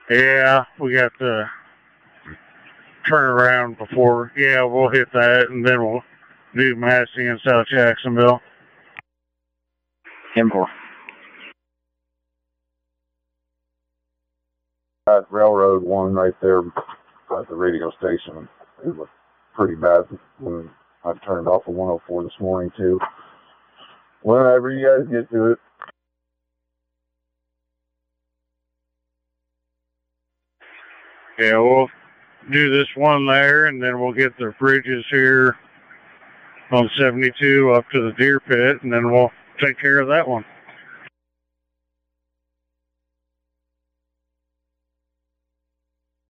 Yeah, we got to turn around before. Yeah, we'll hit that, and then we'll do Massey and South Jacksonville. 10-4. That railroad one right there at the radio station, it was pretty bad when I turned off the 104 this morning too. Whenever you guys get to it. Yeah, we'll do this one there, and then we'll get the bridges here on 72 up to the Deer Pit, and then we'll take care of that one.